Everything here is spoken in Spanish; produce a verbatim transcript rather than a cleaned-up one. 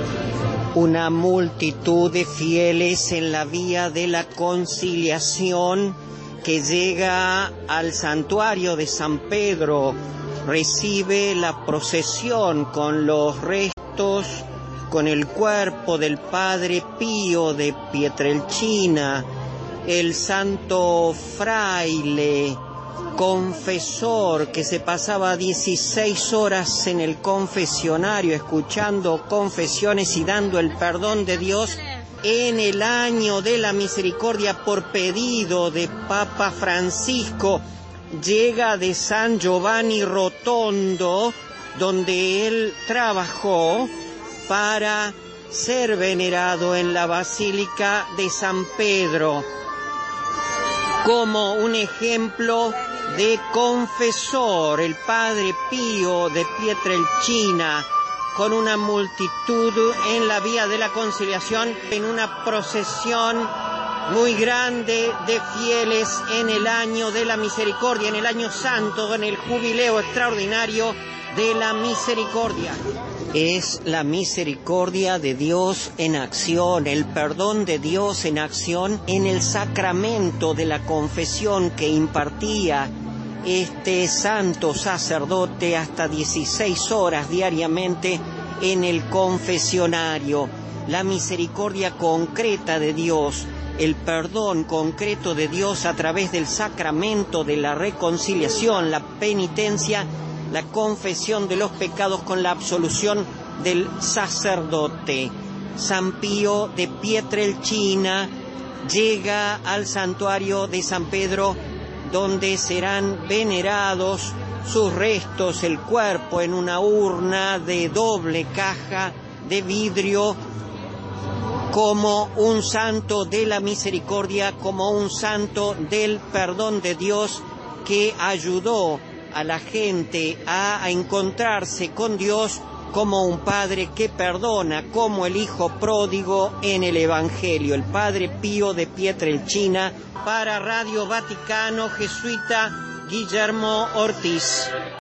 Una multitud de fieles en la vía de la conciliación que llega al santuario de San Pedro, recibe la procesión con los restos, con el cuerpo del Padre Pío de Pietrelcina, el santo fraile confesor que se pasaba dieciséis horas en el confesionario escuchando confesiones y dando el perdón de Dios en el año de la misericordia por pedido de Papa Francisco. Llega de San Giovanni Rotondo, donde él trabajó para ser venerado en la Basílica de San Pedro como un ejemplo de confesor, el Padre Pío de Pietrelcina, con una multitud en la vía de la conciliación, en una procesión muy grande de fieles en el año de la misericordia, en el año santo, en el jubileo extraordinario de la misericordia. Es la misericordia de Dios en acción, el perdón de Dios en acción en el sacramento de la confesión que impartía este santo sacerdote hasta dieciséis horas diariamente en el confesionario. La misericordia concreta de Dios, el perdón concreto de Dios a través del sacramento de la reconciliación, la penitencia, la confesión de los pecados con la absolución del sacerdote. San Pío de Pietrelcina llega al santuario de San Pedro, donde serán venerados sus restos, el cuerpo en una urna de doble caja de vidrio, como un santo de la misericordia, como un santo del perdón de Dios que ayudó a la gente a, a encontrarse con Dios, como un padre que perdona, como el hijo pródigo en el Evangelio. El Padre Pío de Pietrelcina, para Radio Vaticano, jesuita Guillermo Ortiz.